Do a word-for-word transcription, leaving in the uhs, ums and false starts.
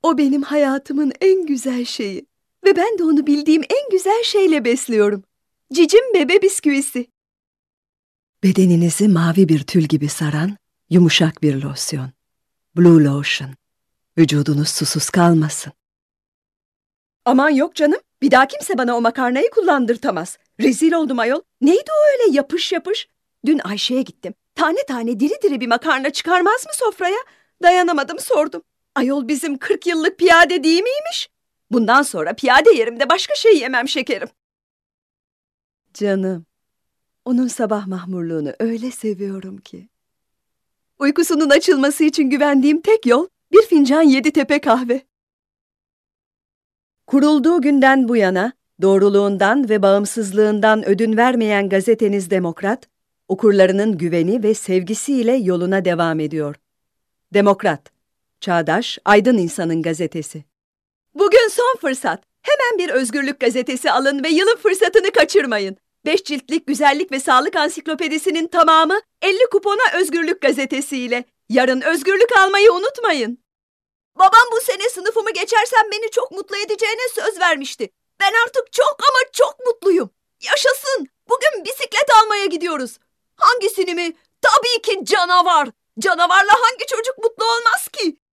O benim hayatımın en güzel şeyi. Ve ben de onu bildiğim en güzel şeyle besliyorum. Cicim bebe bisküvisi. Bedeninizi mavi bir tül gibi saran yumuşak bir losyon. Blue Lotion. Vücudunuz susuz kalmasın. Aman yok canım. Bir daha kimse bana o makarnayı kullandırtamaz. Rezil oldum ayol. Neydi o öyle yapış yapış? Dün Ayşe'ye gittim. Tane tane diri diri bir makarna çıkarmaz mı sofraya? Dayanamadım sordum. Ayol bizim kırk yıllık piyade değil miymiş? Bundan sonra piyade yerimde başka şey yemem şekerim. Canım, onun sabah mahmurluğunu öyle seviyorum ki. Uykusunun açılması için güvendiğim tek yol bir fincan Yeditepe kahve. Kurulduğu günden bu yana doğruluğundan ve bağımsızlığından ödün vermeyen gazeteniz Demokrat, okurlarının güveni ve sevgisiyle yoluna devam ediyor. Demokrat, çağdaş, aydın insanın gazetesi. Bugün son fırsat. Hemen bir Özgürlük gazetesi alın ve yılın fırsatını kaçırmayın. Beş ciltlik güzellik ve sağlık ansiklopedisinin tamamı elli kupona Özgürlük gazetesiyle. Yarın özgürlük almayı unutmayın. Babam bu sene sınıfımı geçersem beni çok mutlu edeceğine söz vermişti. Ben artık çok ama çok mutluyum. Yaşasın! Bugün bisiklet almaya gidiyoruz. Hangisini mi? Tabii ki canavar. Canavarla hangi çocuk mutlu olmaz ki?